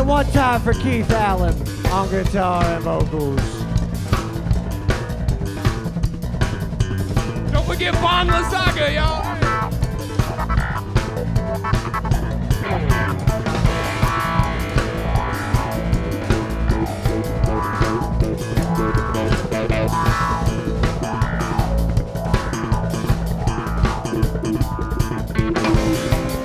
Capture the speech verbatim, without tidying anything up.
it one time for Keith Allen on guitar and vocals. Don't forget Bon Lasaga, y'all.